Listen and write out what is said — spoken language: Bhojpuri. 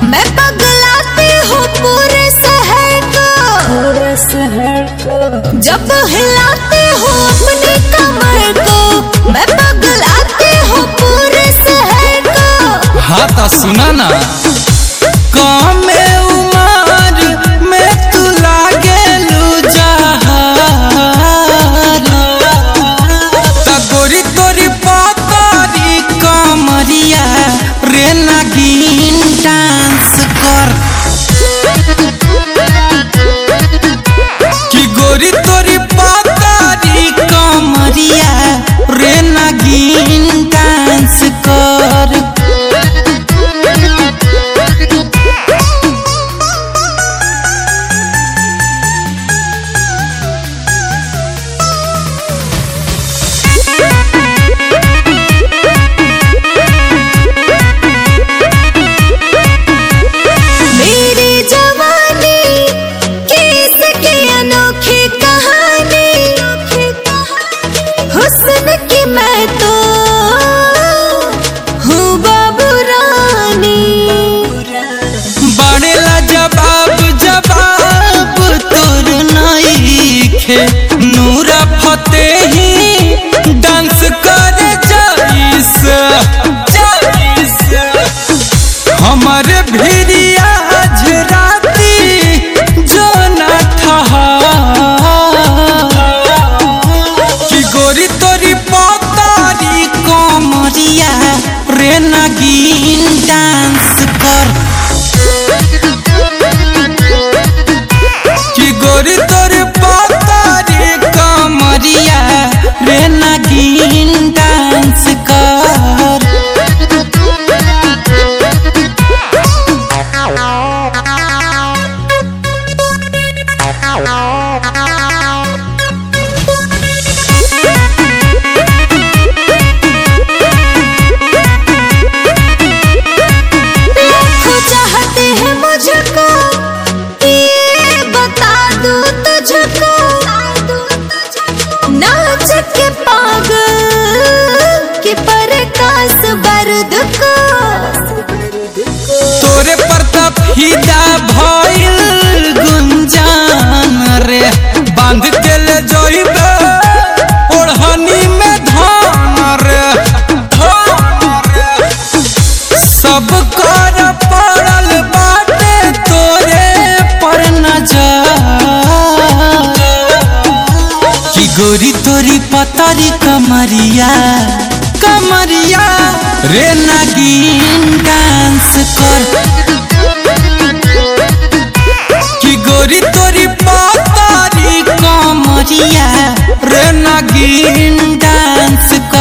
मैं पगलाती हूँ पूरे शहर को जब हिलाती हूँ अपनी कमर को। मैं पगलाती हूँ पूरे शहर को। हाँ तो सुना ना, कम उमर में तू लागेलू जहार, गोरी तोरी पतरी कमरिया रे नागिन डांस कर। कि गोरी तोरी पतरी कमरिया रे नागिन डांस कर। मैं तो हूँ बाबू रानी, बड़ेला जवाब तोर नइखे। नूरा फतेही डांस करे जाइस हमारे भिरिया झराती जो ना कि गोरी तोरी पतरी कमरिया रे नागिन डांस कर। कि गोरी तोरी पतरी कमरिया रे नागिन डांस कर। नाच के पागल के प्रकाश बर्द को तोरे प्रताप फिदा भइल गुंजान रे। बांध के ले जइबे ओढ़नी में धान रे। सब कर पड़ल बाटे तोरे पर नजर। कि गोरी तोरी पतरी कमरिया रे नागिन डांस कर। कि गोरी तोरी पतरी कमरिया रे नागिन डांस कर।